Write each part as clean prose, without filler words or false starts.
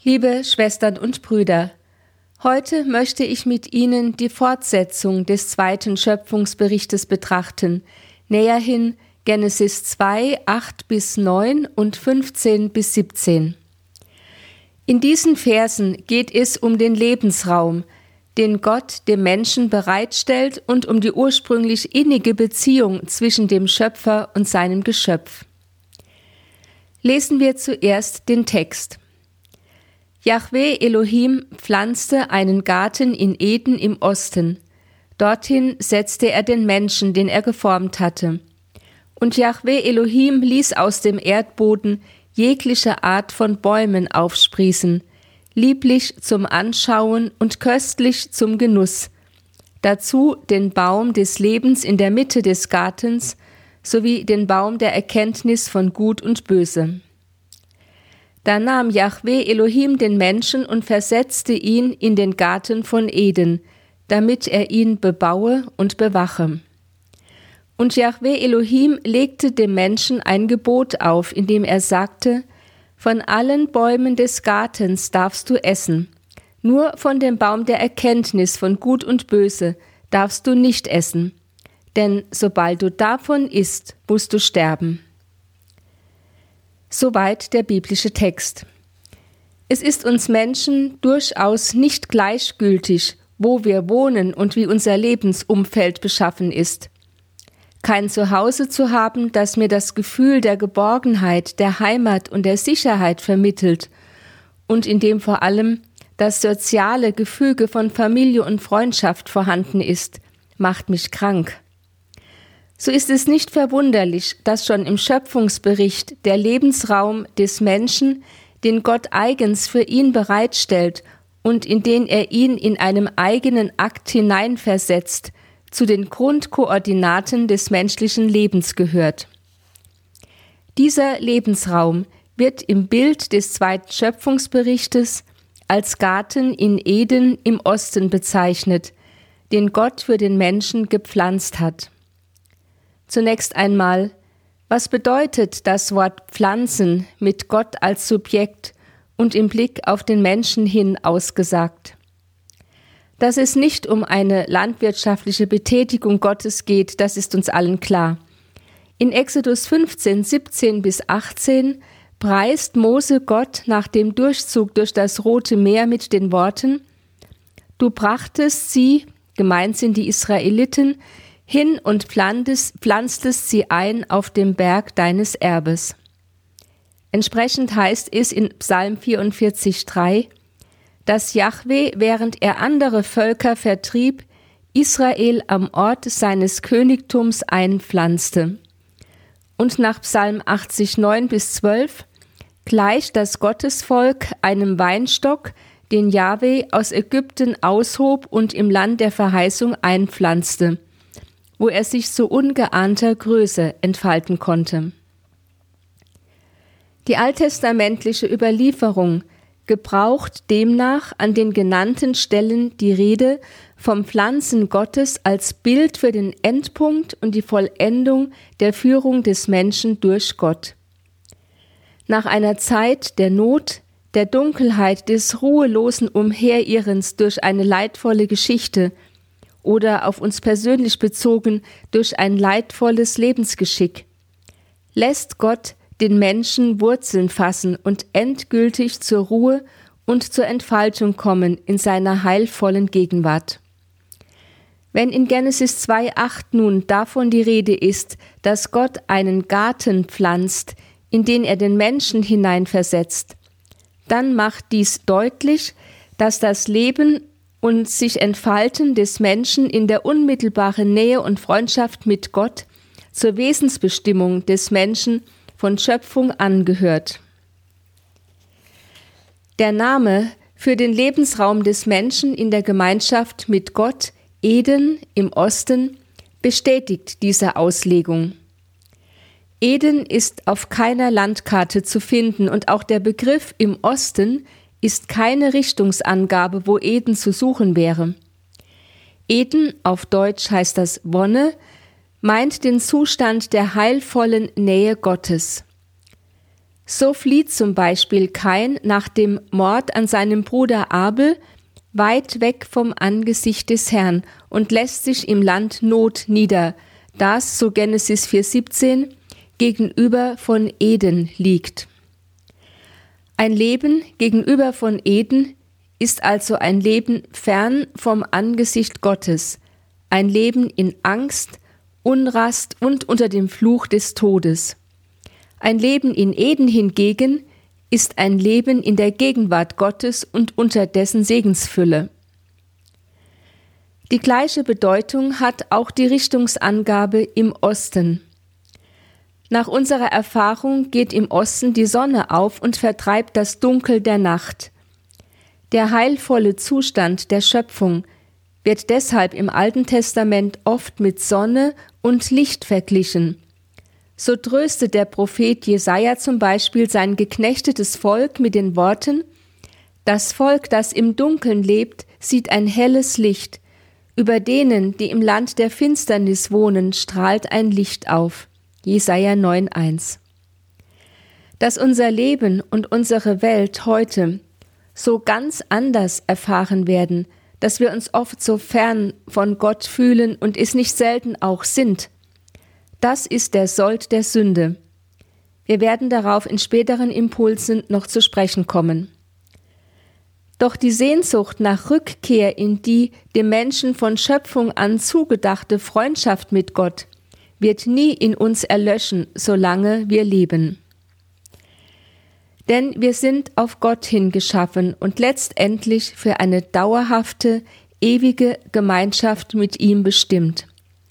Liebe Schwestern und Brüder, heute möchte ich mit Ihnen die Fortsetzung des zweiten Schöpfungsberichtes betrachten, näherhin Genesis 2, 8-9 und 15-17. In diesen Versen geht es um den Lebensraum, den Gott dem Menschen bereitstellt und um die ursprünglich innige Beziehung zwischen dem Schöpfer und seinem Geschöpf. Lesen wir zuerst den Text. Jahwe Elohim pflanzte einen Garten in Eden im Osten. Dorthin setzte er den Menschen, den er geformt hatte. Und Jahwe Elohim ließ aus dem Erdboden jegliche Art von Bäumen aufsprießen, lieblich zum Anschauen und köstlich zum Genuss. Dazu den Baum des Lebens in der Mitte des Gartens sowie den Baum der Erkenntnis von Gut und Böse. Da nahm Jahwe Elohim den Menschen und versetzte ihn in den Garten von Eden, damit er ihn bebaue und bewache. Und Jahwe Elohim legte dem Menschen ein Gebot auf, indem er sagte: Von allen Bäumen des Gartens darfst du essen, nur von dem Baum der Erkenntnis von Gut und Böse darfst du nicht essen, denn sobald du davon isst, musst du sterben. Soweit der biblische Text. Es ist uns Menschen durchaus nicht gleichgültig, wo wir wohnen und wie unser Lebensumfeld beschaffen ist. Kein Zuhause zu haben, das mir das Gefühl der Geborgenheit, der Heimat und der Sicherheit vermittelt und in dem vor allem das soziale Gefüge von Familie und Freundschaft vorhanden ist, macht mich krank. So ist es nicht verwunderlich, dass schon im Schöpfungsbericht der Lebensraum des Menschen, den Gott eigens für ihn bereitstellt und in den er ihn in einem eigenen Akt hineinversetzt, zu den Grundkoordinaten des menschlichen Lebens gehört. Dieser Lebensraum wird im Bild des zweiten Schöpfungsberichtes als Garten in Eden im Osten bezeichnet, den Gott für den Menschen gepflanzt hat. Zunächst einmal, was bedeutet das Wort pflanzen mit Gott als Subjekt und im Blick auf den Menschen hin ausgesagt? Dass es nicht um eine landwirtschaftliche Betätigung Gottes geht, das ist uns allen klar. In Exodus 15, 17-18 preist Mose Gott nach dem Durchzug durch das Rote Meer mit den Worten: Du brachtest sie, gemeint sind die Israeliten, hin und pflanztest sie ein auf dem Berg deines Erbes. Entsprechend heißt es in Psalm 44,3, dass Jahwe, während er andere Völker vertrieb, Israel am Ort seines Königtums einpflanzte. Und nach Psalm 80,9-12 gleicht das Gottesvolk einem Weinstock, den Jahwe aus Ägypten aushob und im Land der Verheißung einpflanzte, wo er sich zu ungeahnter Größe entfalten konnte. Die alttestamentliche Überlieferung gebraucht demnach an den genannten Stellen die Rede vom Pflanzen Gottes als Bild für den Endpunkt und die Vollendung der Führung des Menschen durch Gott. Nach einer Zeit der Not, der Dunkelheit, des ruhelosen Umherirrens durch eine leidvolle Geschichte oder auf uns persönlich bezogen durch ein leidvolles Lebensgeschick, lässt Gott den Menschen Wurzeln fassen und endgültig zur Ruhe und zur Entfaltung kommen in seiner heilvollen Gegenwart. Wenn in Genesis 2,8 nun davon die Rede ist, dass Gott einen Garten pflanzt, in den er den Menschen hineinversetzt, dann macht dies deutlich, dass das Leben und sich Entfalten des Menschen in der unmittelbaren Nähe und Freundschaft mit Gott zur Wesensbestimmung des Menschen von Schöpfung angehört. Der Name für den Lebensraum des Menschen in der Gemeinschaft mit Gott, Eden im Osten, bestätigt diese Auslegung. Eden ist auf keiner Landkarte zu finden und auch der Begriff im Osten ist keine Richtungsangabe, wo Eden zu suchen wäre. Eden, auf Deutsch heißt das Wonne, meint den Zustand der heilvollen Nähe Gottes. So flieht zum Beispiel Kain nach dem Mord an seinem Bruder Abel weit weg vom Angesicht des Herrn und lässt sich im Land Not nieder, das, so Genesis 4,17, gegenüber von Eden liegt. Ein Leben gegenüber von Eden ist also ein Leben fern vom Angesicht Gottes, ein Leben in Angst, Unrast und unter dem Fluch des Todes. Ein Leben in Eden hingegen ist ein Leben in der Gegenwart Gottes und unter dessen Segensfülle. Die gleiche Bedeutung hat auch die Richtungsangabe im Osten. Nach unserer Erfahrung geht im Osten die Sonne auf und vertreibt das Dunkel der Nacht. Der heilvolle Zustand der Schöpfung wird deshalb im Alten Testament oft mit Sonne und Licht verglichen. So tröstet der Prophet Jesaja zum Beispiel sein geknechtetes Volk mit den Worten: Das Volk, das im Dunkeln lebt, sieht ein helles Licht. Über denen, die im Land der Finsternis wohnen, strahlt ein Licht auf. Jesaja 9,1. Dass unser Leben und unsere Welt heute so ganz anders erfahren werden, dass wir uns oft so fern von Gott fühlen und es nicht selten auch sind, das ist der Sold der Sünde. Wir werden darauf in späteren Impulsen noch zu sprechen kommen. Doch die Sehnsucht nach Rückkehr in die dem Menschen von Schöpfung an zugedachte Freundschaft mit Gott wird nie in uns erlöschen, solange wir leben. Denn wir sind auf Gott hin geschaffen und letztendlich für eine dauerhafte, ewige Gemeinschaft mit ihm bestimmt.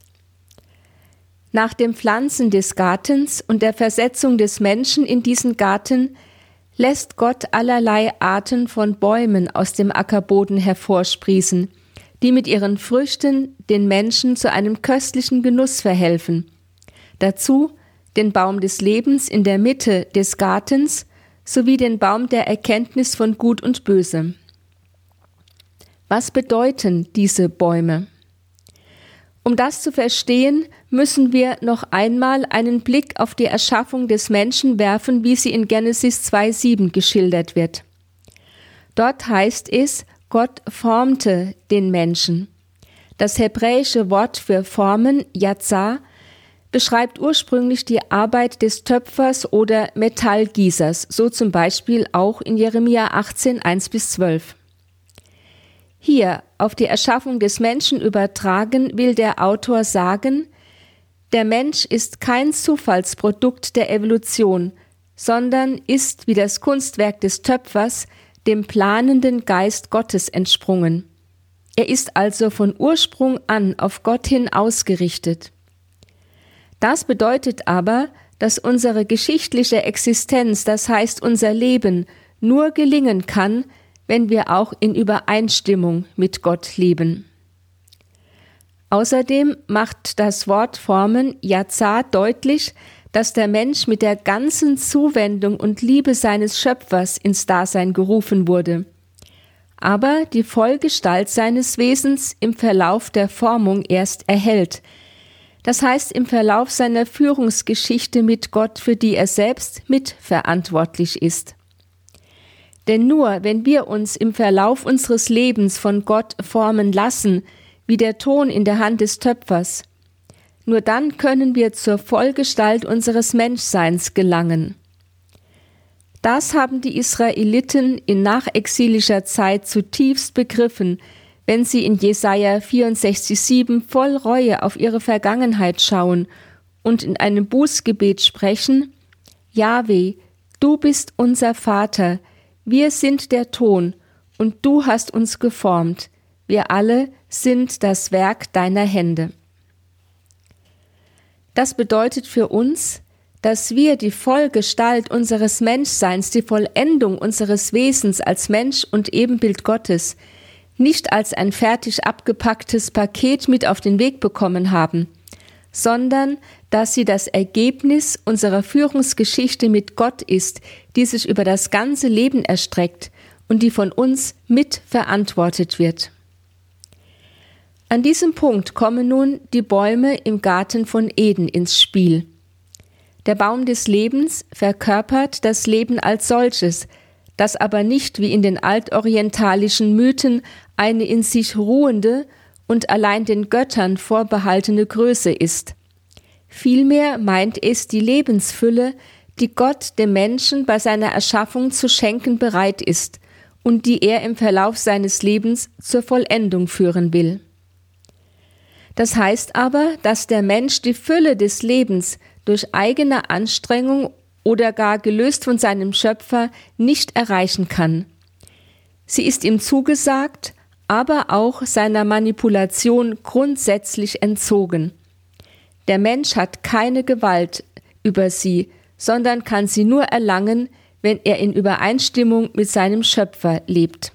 Nach dem Pflanzen des Gartens und der Versetzung des Menschen in diesen Garten lässt Gott allerlei Arten von Bäumen aus dem Ackerboden hervorsprießen, die mit ihren Früchten den Menschen zu einem köstlichen Genuss verhelfen. Dazu den Baum des Lebens in der Mitte des Gartens sowie den Baum der Erkenntnis von Gut und Böse. Was bedeuten diese Bäume? Um das zu verstehen, müssen wir noch einmal einen Blick auf die Erschaffung des Menschen werfen, wie sie in Genesis 2,7 geschildert wird. Dort heißt es, Gott formte den Menschen. Das hebräische Wort für formen, Yatzar, beschreibt ursprünglich die Arbeit des Töpfers oder Metallgießers, so zum Beispiel auch in Jeremia 18, 1-12. Hier, auf die Erschaffung des Menschen übertragen, will der Autor sagen, der Mensch ist kein Zufallsprodukt der Evolution, sondern ist, wie das Kunstwerk des Töpfers, dem planenden Geist Gottes entsprungen. Er ist also von Ursprung an auf Gott hin ausgerichtet. Das bedeutet aber, dass unsere geschichtliche Existenz, das heißt unser Leben, nur gelingen kann, wenn wir auch in Übereinstimmung mit Gott leben. Außerdem macht das Wort Formen Yatzar deutlich, dass der Mensch mit der ganzen Zuwendung und Liebe seines Schöpfers ins Dasein gerufen wurde, aber die Vollgestalt seines Wesens im Verlauf der Formung erst erhält, das heißt im Verlauf seiner Führungsgeschichte mit Gott, für die er selbst mitverantwortlich ist. Denn nur wenn wir uns im Verlauf unseres Lebens von Gott formen lassen, wie der Ton in der Hand des Töpfers, nur dann können wir zur Vollgestalt unseres Menschseins gelangen. Das haben die Israeliten in nachexilischer Zeit zutiefst begriffen, wenn sie in Jesaja 64,7 voll Reue auf ihre Vergangenheit schauen und in einem Bußgebet sprechen: Jahwe, du bist unser Vater, wir sind der Ton und du hast uns geformt, wir alle sind das Werk deiner Hände. Das bedeutet für uns, dass wir die Vollgestalt unseres Menschseins, die Vollendung unseres Wesens als Mensch und Ebenbild Gottes, nicht als ein fertig abgepacktes Paket mit auf den Weg bekommen haben, sondern dass sie das Ergebnis unserer Führungsgeschichte mit Gott ist, die sich über das ganze Leben erstreckt und die von uns mitverantwortet wird. An diesem Punkt kommen nun die Bäume im Garten von Eden ins Spiel. Der Baum des Lebens verkörpert das Leben als solches, das aber nicht wie in den altorientalischen Mythen eine in sich ruhende und allein den Göttern vorbehaltene Größe ist. Vielmehr meint es die Lebensfülle, die Gott dem Menschen bei seiner Erschaffung zu schenken bereit ist und die er im Verlauf seines Lebens zur Vollendung führen will. Das heißt aber, dass der Mensch die Fülle des Lebens durch eigene Anstrengung oder gar gelöst von seinem Schöpfer nicht erreichen kann. Sie ist ihm zugesagt, aber auch seiner Manipulation grundsätzlich entzogen. Der Mensch hat keine Gewalt über sie, sondern kann sie nur erlangen, wenn er in Übereinstimmung mit seinem Schöpfer lebt.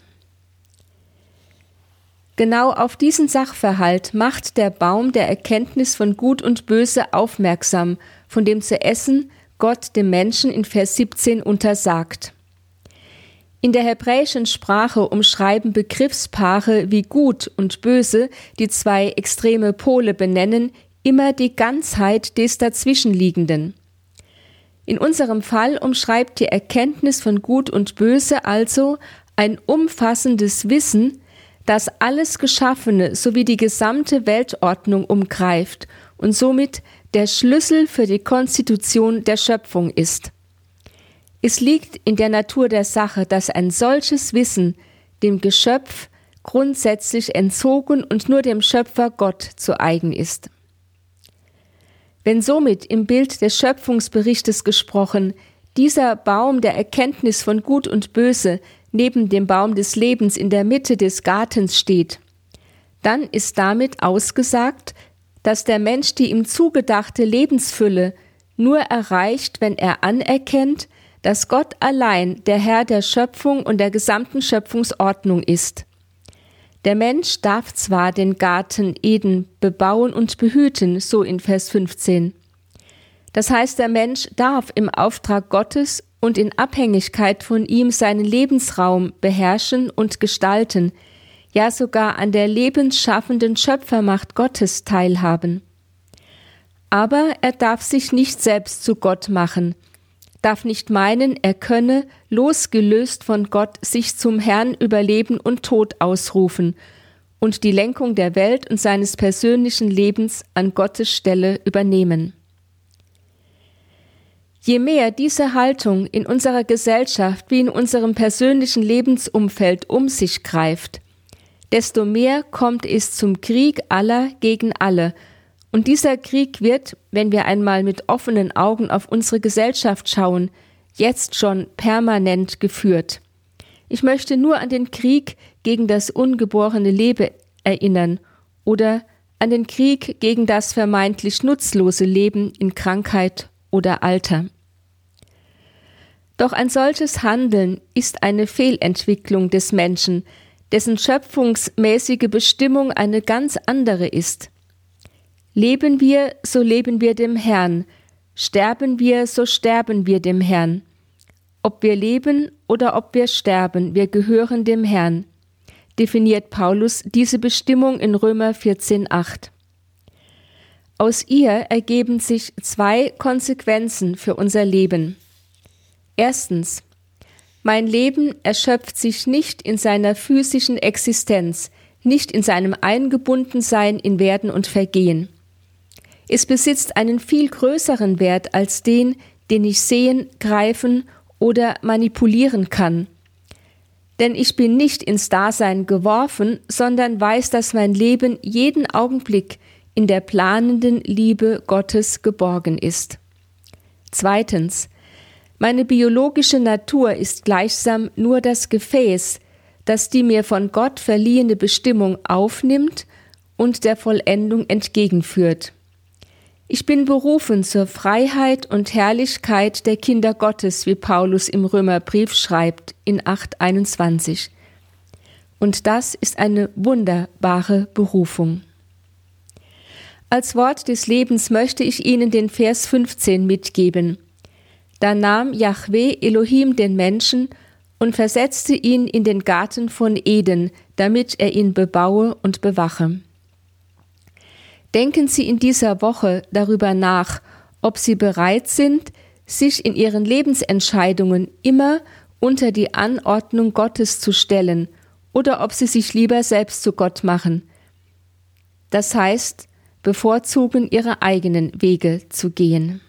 Genau auf diesen Sachverhalt macht der Baum der Erkenntnis von Gut und Böse aufmerksam, von dem zu essen Gott dem Menschen in Vers 17 untersagt. In der hebräischen Sprache umschreiben Begriffspaare wie Gut und Böse, die zwei extreme Pole benennen, immer die Ganzheit des Dazwischenliegenden. In unserem Fall umschreibt die Erkenntnis von Gut und Böse also ein umfassendes Wissen, das alles Geschaffene sowie die gesamte Weltordnung umgreift und somit der Schlüssel für die Konstitution der Schöpfung ist. Es liegt in der Natur der Sache, dass ein solches Wissen dem Geschöpf grundsätzlich entzogen und nur dem Schöpfer Gott zu eigen ist. Wenn somit im Bild des Schöpfungsberichtes gesprochen dieser Baum der Erkenntnis von Gut und Böse neben dem Baum des Lebens in der Mitte des Gartens steht, dann ist damit ausgesagt, dass der Mensch die ihm zugedachte Lebensfülle nur erreicht, wenn er anerkennt, dass Gott allein der Herr der Schöpfung und der gesamten Schöpfungsordnung ist. Der Mensch darf zwar den Garten Eden bebauen und behüten, so in Vers 15. Das heißt, der Mensch darf im Auftrag Gottes und in Abhängigkeit von ihm seinen Lebensraum beherrschen und gestalten, ja sogar an der lebensschaffenden Schöpfermacht Gottes teilhaben. Aber er darf sich nicht selbst zu Gott machen, darf nicht meinen, er könne, losgelöst von Gott, sich zum Herrn über Leben und Tod ausrufen und die Lenkung der Welt und seines persönlichen Lebens an Gottes Stelle übernehmen. Je mehr diese Haltung in unserer Gesellschaft wie in unserem persönlichen Lebensumfeld um sich greift, desto mehr kommt es zum Krieg aller gegen alle. Und dieser Krieg wird, wenn wir einmal mit offenen Augen auf unsere Gesellschaft schauen, jetzt schon permanent geführt. Ich möchte nur an den Krieg gegen das ungeborene Leben erinnern oder an den Krieg gegen das vermeintlich nutzlose Leben in Krankheit oder Alter. Doch ein solches Handeln ist eine Fehlentwicklung des Menschen, dessen schöpfungsmäßige Bestimmung eine ganz andere ist. Leben wir, so leben wir dem Herrn. Sterben wir, so sterben wir dem Herrn. Ob wir leben oder ob wir sterben, wir gehören dem Herrn, definiert Paulus diese Bestimmung in Römer 14,8. Aus ihr ergeben sich zwei Konsequenzen für unser Leben. Erstens: Mein Leben erschöpft sich nicht in seiner physischen Existenz, nicht in seinem Eingebundensein in Werden und Vergehen. Es besitzt einen viel größeren Wert als den ich sehen, greifen oder manipulieren kann. Denn ich bin nicht ins Dasein geworfen, sondern weiß, dass mein Leben jeden Augenblick in der planenden Liebe Gottes geborgen ist. Zweitens: Meine biologische Natur ist gleichsam nur das Gefäß, das die mir von Gott verliehene Bestimmung aufnimmt und der Vollendung entgegenführt. Ich bin berufen zur Freiheit und Herrlichkeit der Kinder Gottes, wie Paulus im Römerbrief schreibt in 8,21. Und das ist eine wunderbare Berufung. Als Wort des Lebens möchte ich Ihnen den Vers 15 mitgeben. Da nahm Jahwe Elohim den Menschen und versetzte ihn in den Garten von Eden, damit er ihn bebaue und bewache. Denken Sie in dieser Woche darüber nach, ob sie bereit sind, sich in ihren Lebensentscheidungen immer unter die Anordnung Gottes zu stellen oder ob sie sich lieber selbst zu Gott machen. Das heißt, bevorzugen, ihre eigenen Wege zu gehen.